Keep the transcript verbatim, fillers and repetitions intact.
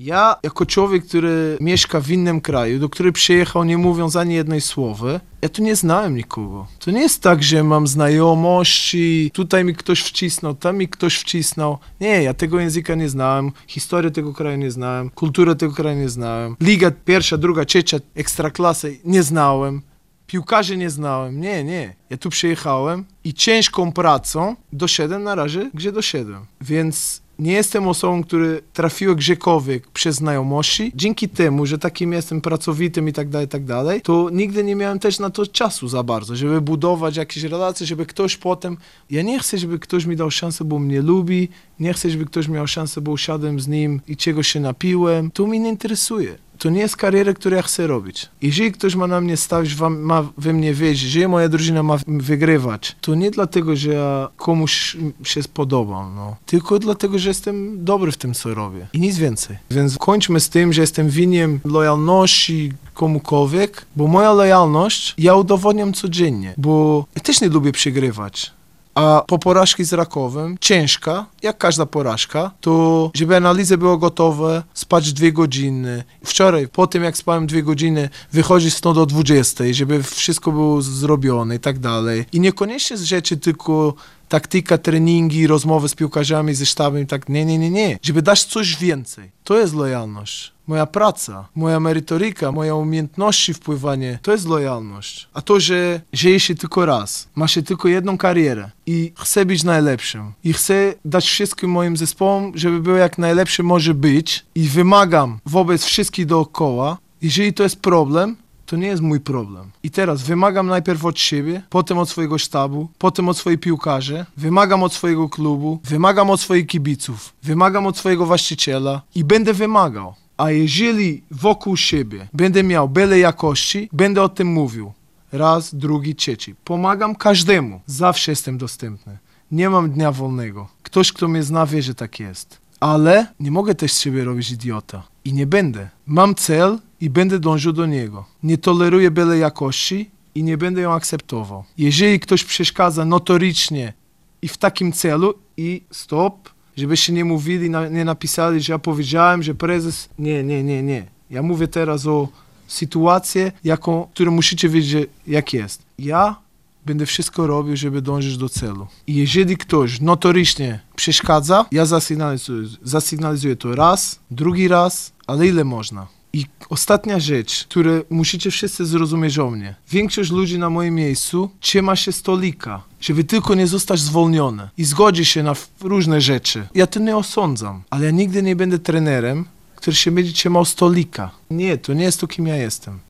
Ja, jako człowiek, który mieszka w innym kraju, do którego przyjechał nie mówiąc ani jednej słowy, ja tu nie znałem nikogo. To nie jest tak, że mam znajomości, tutaj mi ktoś wcisnął, tam mi ktoś wcisnął. Nie, ja tego języka nie znałem, historię tego kraju nie znałem, kulturę tego kraju nie znałem, liga pierwsza, druga, trzecia, ekstraklasy nie znałem. Piłkarzy nie znałem, nie, nie. Ja tu przyjechałem i ciężką pracą doszedłem na razie, gdzie doszedłem. Więc nie jestem osobą, która trafiła gdziekolwiek przez znajomości. Dzięki temu, że takim jestem pracowitym i tak dalej, i tak dalej, to nigdy nie miałem też na to czasu za bardzo, żeby budować jakieś relacje, żeby ktoś potem... Ja nie chcę, żeby ktoś mi dał szansę, bo mnie lubi, nie chcę, żeby ktoś miał szansę, bo usiadłem z nim i czegoś się napiłem. To mnie nie interesuje. To nie jest kariera, którą ja chcę robić. Jeżeli ktoś ma na mnie stawić, ma we mnie wierzyć, że moja drużyna ma wygrywać, to nie dlatego, że ja komuś się spodobam, no. Tylko dlatego, że jestem dobry w tym, co robię. I nic więcej. Więc kończmy z tym, że jestem winien lojalności komukolwiek, bo moja lojalność ja udowodniam codziennie, bo ja też nie lubię przegrywać. A po porażce z Rakowem, ciężka, jak każda porażka, to żeby analizy były gotowe, spać dwie godziny. Wczoraj, po tym jak spałem dwie godziny, wychodzić stąd do dwudziestej, żeby wszystko było zrobione i tak dalej. I niekoniecznie z rzeczy tylko taktyka, treningi, rozmowy z piłkarzami, ze sztabem i tak, nie, nie, nie, nie. Żeby dać coś więcej. To jest lojalność. Moja praca, moja merytoryka, moje umiejętności wpływanie, to jest lojalność. A to, że żyje się tylko raz, ma się tylko jedną karierę i chcę być najlepszym. I chcę dać wszystkim moim zespołom, żeby było jak najlepsze może być i wymagam wobec wszystkich dookoła. Jeżeli to jest problem, to nie jest mój problem. I teraz wymagam najpierw od siebie, potem od swojego sztabu, potem od swoich piłkarzy, wymagam od swojego klubu, wymagam od swoich kibiców, wymagam od swojego właściciela i będę wymagał. A jeżeli wokół siebie będę miał byle jakości, będę o tym mówił. Raz, drugi, trzeci. Pomagam każdemu. Zawsze jestem dostępny. Nie mam dnia wolnego. Ktoś, kto mnie zna, wie, że tak jest. Ale nie mogę też z siebie robić idiota. I nie będę. Mam cel i będę dążył do niego. Nie toleruję byle jakości i nie będę ją akceptował. Jeżeli ktoś przeszkadza notorycznie i w takim celu i stop, żebyście nie mówili, nie napisali, że ja powiedziałem, że prezes... Nie, nie, nie, nie. Ja mówię teraz o sytuacji, jaką, którą musicie wiedzieć, jak jest. Ja będę wszystko robił, żeby dążyć do celu. I jeżeli ktoś notorycznie przeszkadza, ja zasygnalizuję, zasygnalizuję to raz, drugi raz, ale ile można. I ostatnia rzecz, którą musicie wszyscy zrozumieć o mnie. Większość ludzi na moim miejscu trzyma się stolika, żeby tylko nie zostać zwolniony i zgodzi się na różne rzeczy. Ja to nie osądzam, ale ja nigdy nie będę trenerem, który się będzie trzymał stolika. Nie, to nie jest to, kim ja jestem.